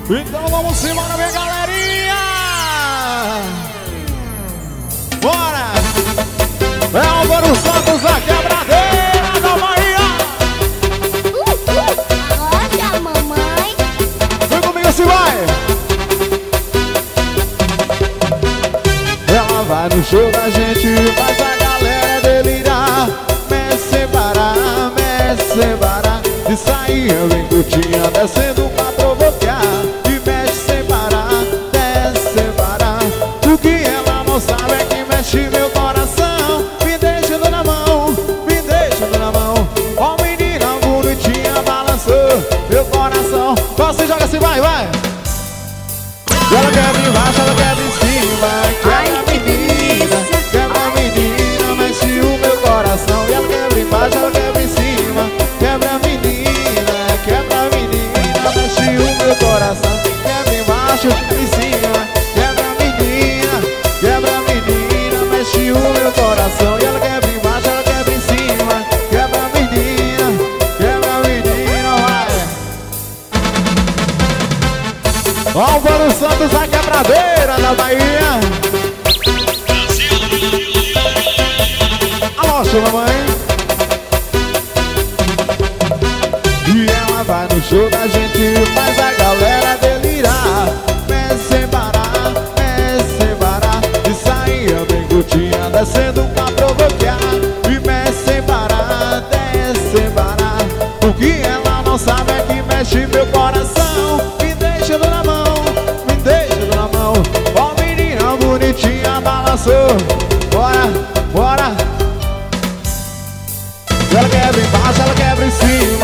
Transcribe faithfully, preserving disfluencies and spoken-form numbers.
Então vamos embora, minha galerinha! Bora! É Álvaro Santos, a quebradeira da Bahia! Uh, uh, Olha, mamãe! Vem comigo, assim vai! Ela vai no show da gente, faz a galera delirar. Mexe sem parar, mexe sem parar. De sainha bem curtinha, descendo pra provocar. E mexe sem parar, desce sem parar. O que ela não sabe é que mexe meu coração. Me deixando na mão, me deixando na mão. Ó menina bonitinha, balançou meu coração. Você joga assim, vai, vai! E ela quebra embaixo, ela quebra em cima. Quebra a menina, quebra a menina, mexe o meu coração. E ela quebra embaixo, ela quebra em cima. Quebra a menina, quebra a menina, mexe o meu coração. Quebra embaixo, em cima. Quebra a menina, quebra a menina, mexe o meu coração. E ela quebra embaixo, ela quebra em cima. Quebra a menina, quebra a menina, vai. Álvaro Santos, a quebradeira da Bahia. Alô, sua mamãe. E ela vai no show da gente, faz a galera delirar. Mexe sem parar, mexe sem parar. E sainha bem curtinha, descendo pra provocar. E mexe sem parar, desce sem parar. O que ela não sabe é que mexe meu coração. Me deixando na mão, me deixando na mão. Ó menina bonitinha, balançou. Bora, bora. Ela quebra embaixo, ela quebra em cima.